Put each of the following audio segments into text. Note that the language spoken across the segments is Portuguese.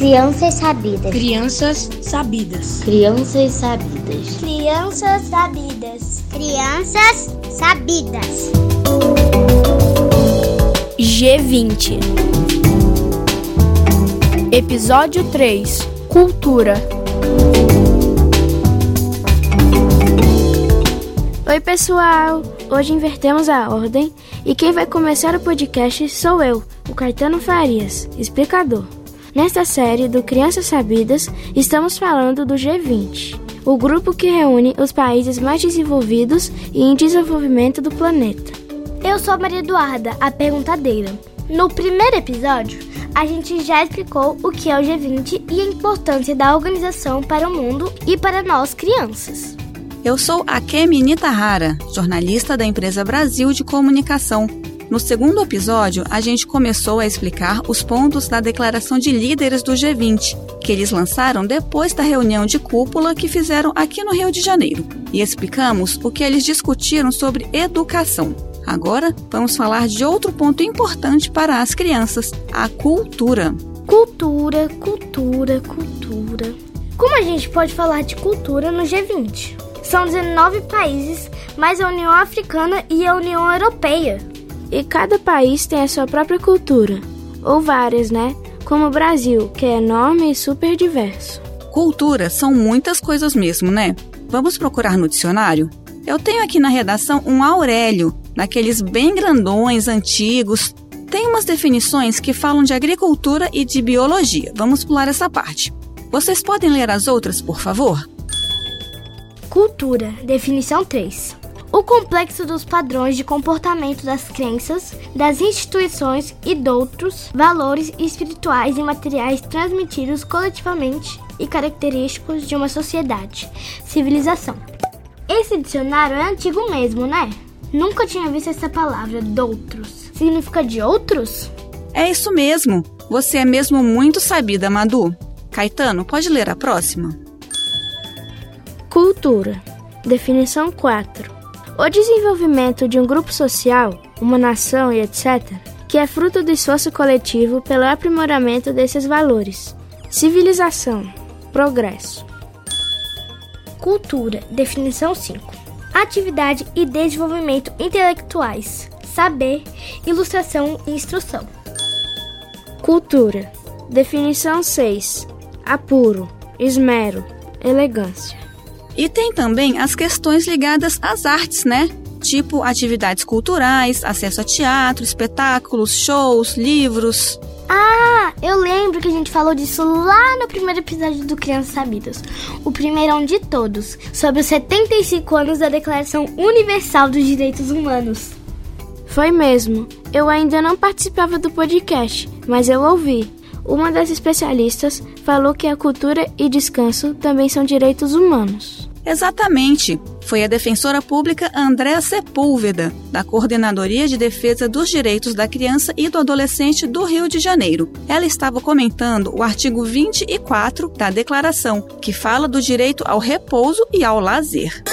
Crianças sabidas. Crianças sabidas. Crianças sabidas. Crianças sabidas. Crianças sabidas. G20. Episódio 3. Cultura. Oi, pessoal! Hoje invertemos a ordem e quem vai começar o podcast sou eu, o Caetano Farias, explicador. Nesta série do Crianças Sabidas, estamos falando do G20, o grupo que reúne os países mais desenvolvidos e em desenvolvimento do planeta. Eu sou a Maria Eduarda, a perguntadeira. No primeiro episódio, a gente já explicou o que é o G20 e a importância da organização para o mundo e para nós crianças. Eu sou a Kemi Nitahara, jornalista da empresa Brasil de Comunicação. No segundo episódio, a gente começou a explicar os pontos da declaração de líderes do G20, que eles lançaram depois da reunião de cúpula que fizeram aqui no Rio de Janeiro. E explicamos o que eles discutiram sobre educação. Agora, vamos falar de outro ponto importante para as crianças, a cultura. Cultura. Como a gente pode falar de cultura no G20? São 19 países, mais a União Africana e a União Europeia. E cada país tem a sua própria cultura, ou várias, né? Como o Brasil, que é enorme e super diverso. Cultura são muitas coisas mesmo, né? Vamos procurar no dicionário? Eu tenho aqui na redação um Aurélio, daqueles bem grandões, antigos. Tem umas definições que falam de agricultura e de biologia. Vamos pular essa parte. Vocês podem ler as outras, por favor? Cultura, definição 3. O complexo dos padrões de comportamento das crenças, das instituições e de outros valores espirituais e materiais transmitidos coletivamente e característicos de uma sociedade, civilização. Esse dicionário é antigo mesmo, né? Nunca tinha visto essa palavra, doutros. Significa de outros? É isso mesmo. Você é mesmo muito sabida, Madu. Caetano, pode ler a próxima? Cultura. Definição 4. O desenvolvimento de um grupo social, uma nação e etc., que é fruto do esforço coletivo pelo aprimoramento desses valores. Civilização. Progresso. Cultura. Definição 5. Atividade e desenvolvimento intelectuais, saber, ilustração e instrução. Cultura. Definição 6. Apuro, esmero, elegância. E tem também as questões ligadas às artes, né? Tipo atividades culturais, acesso a teatro, espetáculos, shows, livros. Ah, eu lembro que a gente falou disso lá no primeiro episódio do Crianças Sabidas. O primeirão de todos, sobre os 75 anos da Declaração Universal dos Direitos Humanos. Foi mesmo. Eu ainda não participava do podcast, mas eu ouvi. Uma das especialistas falou que a cultura e descanso também são direitos humanos. Exatamente. Foi a defensora pública Andréa Sepúlveda, da Coordenadoria de Defesa dos Direitos da Criança e do Adolescente do Rio de Janeiro. Ela estava comentando o artigo 24 da Declaração, que fala do direito ao repouso e ao lazer.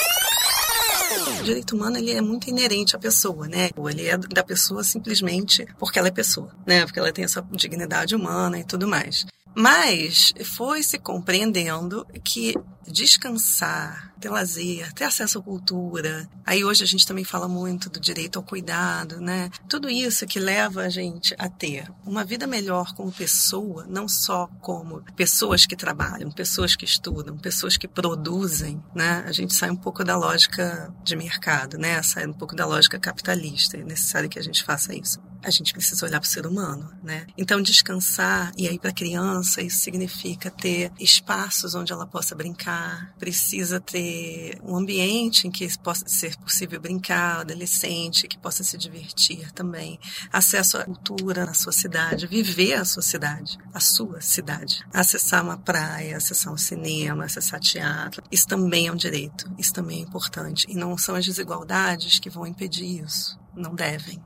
O direito humano ele é muito inerente à pessoa, né? Ele é da pessoa simplesmente porque ela é pessoa, né? Porque ela tem essa dignidade humana e tudo mais. Mas foi se compreendendo que descansar, ter lazer, ter acesso à cultura. Aí hoje a gente também fala muito do direito ao cuidado, né? Tudo isso que leva a gente a ter uma vida melhor como pessoa, não só como pessoas que trabalham, pessoas que estudam, pessoas que produzem, né? A gente sai um pouco da lógica de mercado, né? Sai um pouco da lógica capitalista. É necessário que a gente faça isso. A gente precisa olhar para o ser humano, né? Então, descansar, e aí para a criança, isso significa ter espaços onde ela possa brincar, precisa ter um ambiente em que possa ser possível brincar, adolescente, que possa se divertir também, acesso à cultura na sua cidade, viver a sua cidade, acessar uma praia, acessar um cinema, acessar teatro, isso também é um direito, isso também é importante, e não são as desigualdades que vão impedir isso, não devem.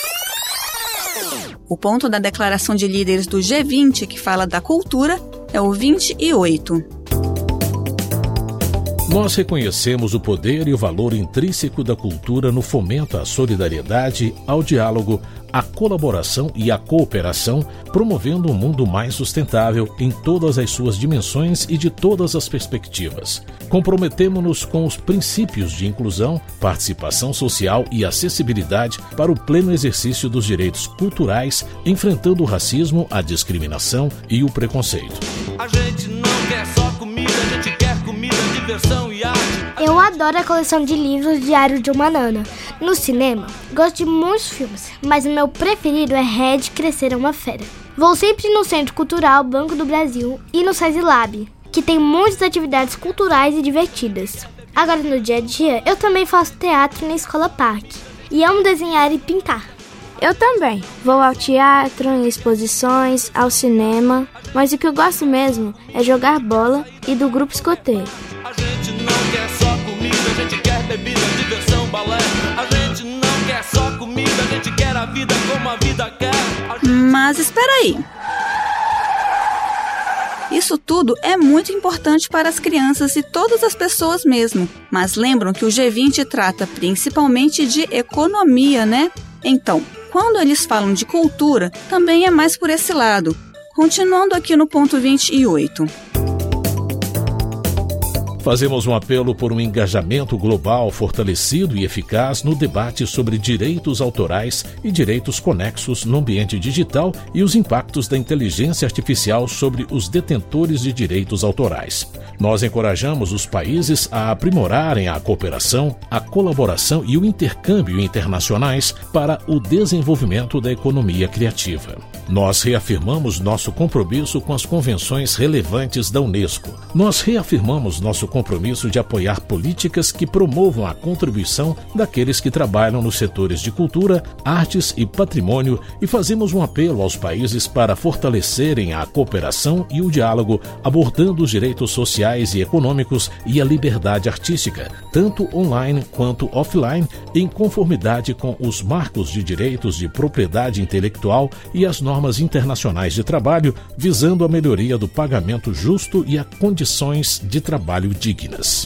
O ponto da declaração de líderes do G20, que fala da cultura, é o 28. Nós reconhecemos o poder e o valor intrínseco da cultura no fomento à solidariedade, ao diálogo, à colaboração e à cooperação, promovendo um mundo mais sustentável em todas as suas dimensões e de todas as perspectivas. Comprometemo-nos com os princípios de inclusão, participação social e acessibilidade para o pleno exercício dos direitos culturais, enfrentando o racismo, a discriminação e o preconceito. A gente não quer só comida, a gente quer comida, diversão e arte. Eu adoro a coleção de livros Diário de uma Nana. No cinema, gosto de muitos filmes, mas o meu preferido é Red Crescer é uma Fera. Vou sempre no Centro Cultural Banco do Brasil e no SESI Lab, que tem muitas atividades culturais e divertidas. Agora no dia a dia, eu também faço teatro na Escola Parque e amo desenhar e pintar. Eu também. Vou ao teatro, em exposições, ao cinema, mas o que eu gosto mesmo é jogar bola e do grupo escoteiro. A gente não quer só comida, a gente quer bebida, diversão, balé. A gente não quer só comida, a gente quer a vida como a vida quer. Mas espera aí. Isso tudo é muito importante para as crianças e todas as pessoas mesmo. Mas lembram que o G20 trata principalmente de economia, né? Então, quando eles falam de cultura, também é mais por esse lado. Continuando aqui no ponto 28. Fazemos um apelo por um engajamento global fortalecido e eficaz no debate sobre direitos autorais e direitos conexos no ambiente digital e os impactos da inteligência artificial sobre os detentores de direitos autorais. Nós encorajamos os países a aprimorarem a cooperação, a colaboração e o intercâmbio internacionais para o desenvolvimento da economia criativa. Nós reafirmamos nosso compromisso com as convenções relevantes da Unesco. Nós reafirmamos nosso compromisso de apoiar políticas que promovam a contribuição daqueles que trabalham nos setores de cultura, artes e patrimônio e fazemos um apelo aos países para fortalecerem a cooperação e o diálogo, abordando os direitos sociais e econômicos e a liberdade artística, tanto online quanto offline, em conformidade com os marcos de direitos de propriedade intelectual e as normas internacionais de trabalho, visando a melhoria do pagamento justo e a condições de trabalho dignas.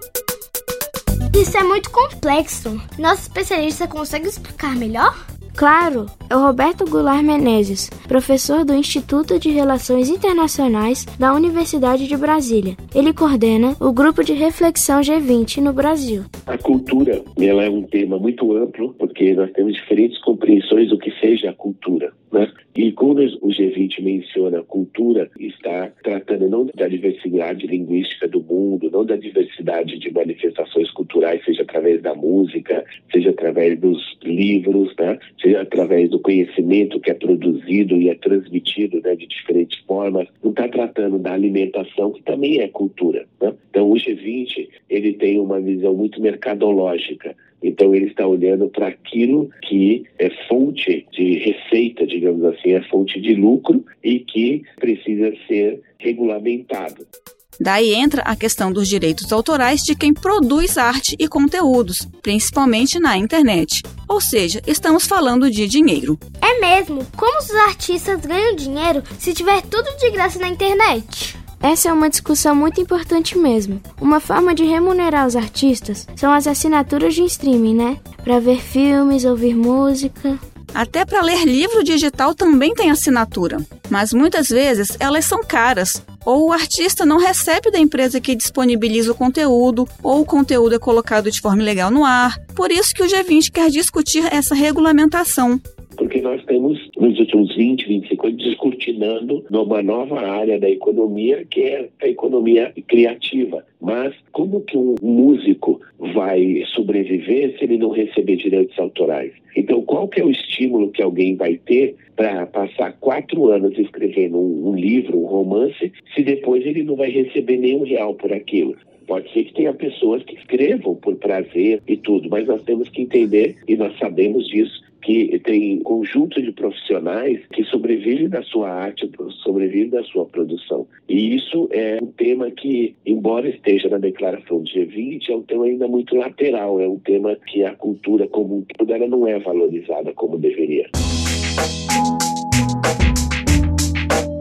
Isso é muito complexo. Nosso especialista consegue explicar melhor? Claro, é o Roberto Goulart Menezes, professor do Instituto de Relações Internacionais da Universidade de Brasília. Ele coordena o grupo de reflexão G20 no Brasil. A cultura, ela é um tema muito amplo, porque nós temos diferentes compreensões do que seja a cultura, né? E quando o G20 menciona cultura, está tratando não da diversidade linguística do mundo, não da diversidade de manifestações culturais, seja através da música, seja através dos livros, né? Seja através do conhecimento que é produzido e é transmitido, né, de diferentes formas. Não está tratando da alimentação, que também é cultura, né? Então o G20 ele tem uma visão muito mercadológica. Então ele está olhando para aquilo que é fonte de receita, digamos assim, é fonte de lucro e que precisa ser regulamentado. Daí entra a questão dos direitos autorais de quem produz arte e conteúdos, principalmente na internet. Ou seja, estamos falando de dinheiro. É mesmo? Como os artistas ganham dinheiro se tiver tudo de graça na internet? Essa é uma discussão muito importante mesmo. Uma forma de remunerar os artistas são as assinaturas de streaming, né? Para ver filmes, ouvir música. Até para ler livro digital também tem assinatura. Mas muitas vezes elas são caras. Ou o artista não recebe da empresa que disponibiliza o conteúdo, ou o conteúdo é colocado de forma ilegal no ar. Por isso que o G20 quer discutir essa regulamentação. Porque nós temos, nos últimos 20, 25 anos, descortinando numa nova área da economia, que é a economia criativa. Mas como que um músico vai sobreviver se ele não receber direitos autorais? Então, qual que é o estímulo que alguém vai ter para passar 4 anos escrevendo um livro, um romance, se depois ele não vai receber nenhum real por aquilo? Pode ser que tenha pessoas que escrevam por prazer e tudo, mas nós temos que entender, e nós sabemos disso, que tem um conjunto de profissionais que sobrevivem da sua arte, sobrevivem da sua produção. E isso é um tema que, embora esteja na declaração do G20, é um tema ainda muito lateral, é um tema que a cultura como um todo ela não é valorizada como deveria.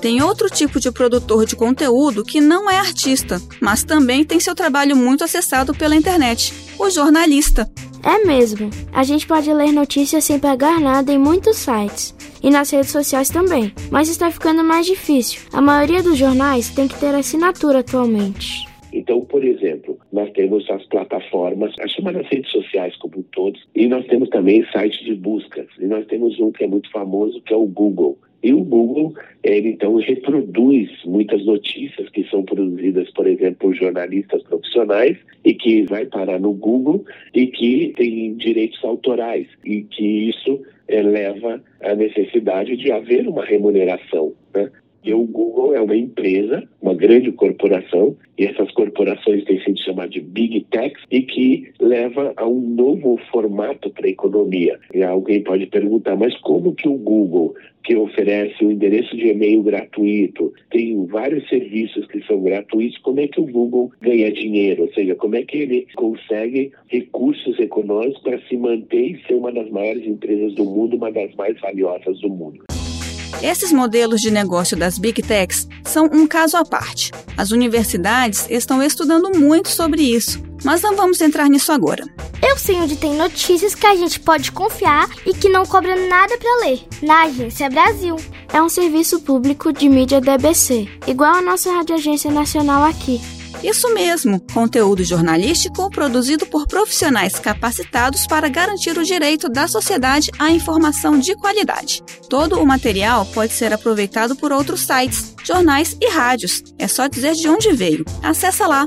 Tem outro tipo de produtor de conteúdo que não é artista, mas também tem seu trabalho muito acessado pela internet, o jornalista. É mesmo. A gente pode ler notícias sem pagar nada em muitos sites. E nas redes sociais também. Mas está ficando mais difícil. A maioria dos jornais tem que ter assinatura atualmente. Então, por exemplo, nós temos as plataformas, as chamadas redes sociais como todos, e nós temos também sites de buscas. E nós temos um que é muito famoso, que é o Google. E o Google, ele então reproduz muitas notícias que são produzidas, por exemplo, por jornalistas profissionais e que vai parar no Google e que tem direitos autorais e que isso leva à necessidade de haver uma remuneração, né? E o Google é uma empresa, uma grande corporação, e essas corporações têm sido chamadas de Big Tech e que leva a um novo formato para a economia. E alguém pode perguntar, mas como que o Google, que oferece um endereço de e-mail gratuito, tem vários serviços que são gratuitos, como é que o Google ganha dinheiro? Ou seja, como é que ele consegue recursos econômicos para se manter e ser uma das maiores empresas do mundo, uma das mais valiosas do mundo? Esses modelos de negócio das Big Techs são um caso à parte. As universidades estão estudando muito sobre isso, mas não vamos entrar nisso agora. Eu sei onde tem notícias que a gente pode confiar e que não cobra nada para ler, na Agência Brasil. É um serviço público de mídia da EBC, igual a nossa Rádio Agência Nacional aqui. Isso mesmo, conteúdo jornalístico produzido por profissionais capacitados para garantir o direito da sociedade à informação de qualidade. Todo o material pode ser aproveitado por outros sites, jornais e rádios. É só dizer de onde veio. Acesse lá,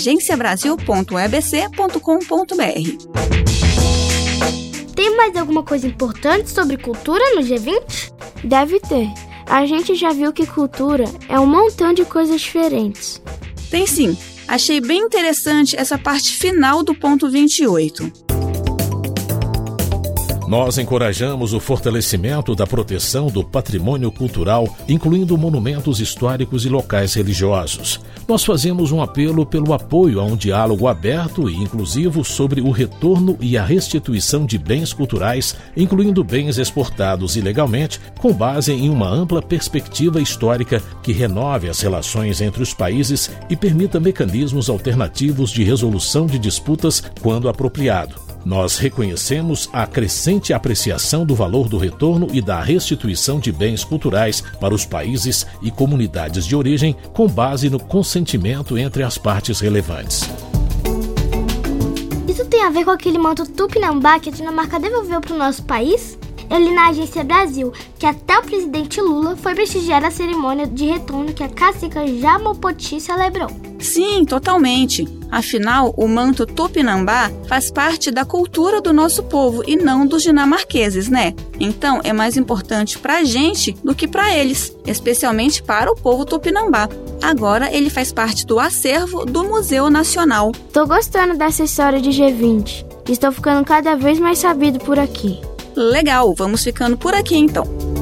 agenciabrasil.ebc.com.br. Tem mais alguma coisa importante sobre cultura no G20? Deve ter. A gente já viu que cultura é um montão de coisas diferentes. Tem sim. Achei bem interessante essa parte final do ponto 28. Nós encorajamos o fortalecimento da proteção do patrimônio cultural, incluindo monumentos históricos e locais religiosos. Nós fazemos um apelo pelo apoio a um diálogo aberto e inclusivo sobre o retorno e a restituição de bens culturais, incluindo bens exportados ilegalmente, com base em uma ampla perspectiva histórica que renove as relações entre os países e permita mecanismos alternativos de resolução de disputas quando apropriado. Nós reconhecemos a crescente apreciação do valor do retorno e da restituição de bens culturais para os países e comunidades de origem com base no consentimento entre as partes relevantes. Isso tem a ver com aquele manto Tupinambá que a Dinamarca devolveu para o nosso país? Eu li na Agência Brasil que até o presidente Lula foi prestigiar a cerimônia de retorno que a cacica Jamopoti celebrou. Sim, totalmente. Afinal, o manto Tupinambá faz parte da cultura do nosso povo e não dos dinamarqueses, né? Então, é mais importante pra gente do que pra eles, especialmente para o povo Tupinambá. Agora, ele faz parte do acervo do Museu Nacional. Tô gostando dessa história de G20. Estou ficando cada vez mais sabido por aqui. Legal, vamos ficando por aqui então.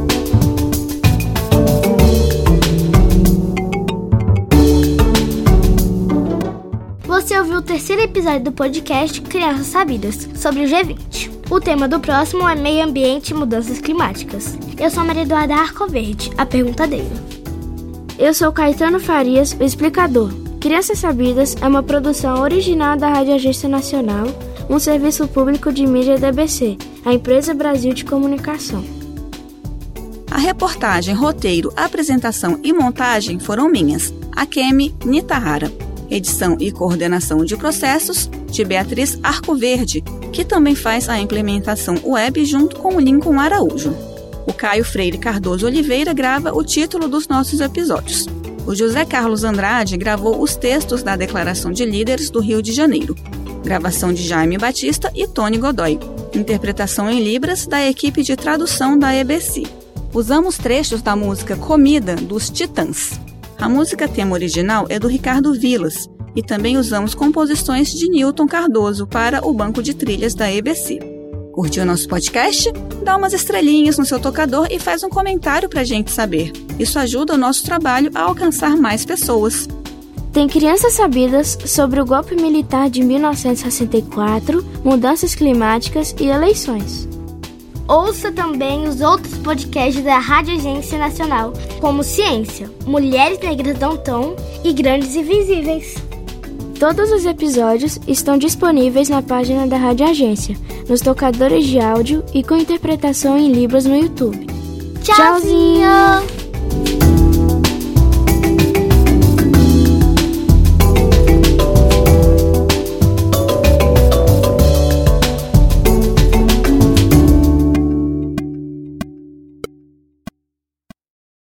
Você ouviu o terceiro episódio do podcast Crianças Sabidas, sobre o G20. O tema do próximo é Meio Ambiente e Mudanças Climáticas. Eu sou a Maria Eduarda Arcoverde, a perguntadeira. Eu sou Caetano Farias, o explicador. Crianças Sabidas é uma produção original da Rádio Agência Nacional, um serviço público de mídia da EBC, a Empresa Brasil de Comunicação. A reportagem, roteiro, apresentação e montagem foram minhas, Akemi Nitahara. Edição e coordenação de processos de Beatriz Arcoverde, que também faz a implementação web junto com o Lincoln Araújo. O Caio Freire Cardoso Oliveira grava o título dos nossos episódios. O José Carlos Andrade gravou os textos da Declaração de Líderes do Rio de Janeiro. Gravação de Jaime Batista e Tony Godoy. Interpretação em Libras da equipe de tradução da EBC. Usamos trechos da música Comida, dos Titãs. A música tema original é do Ricardo Vilas e também usamos composições de Newton Cardoso para o banco de trilhas da EBC. Curtiu nosso podcast? Dá umas estrelinhas no seu tocador e faz um comentário pra gente saber. Isso ajuda o nosso trabalho a alcançar mais pessoas. Tem Crianças Sabidas sobre o golpe militar de 1964, mudanças climáticas e eleições. Ouça também os outros podcasts da Rádio Agência Nacional, como Ciência, Mulheres Negras Downtown e Grandes Invisíveis. Todos os episódios estão disponíveis na página da Rádio Agência, nos tocadores de áudio e com interpretação em Libras no YouTube. Tchauzinho!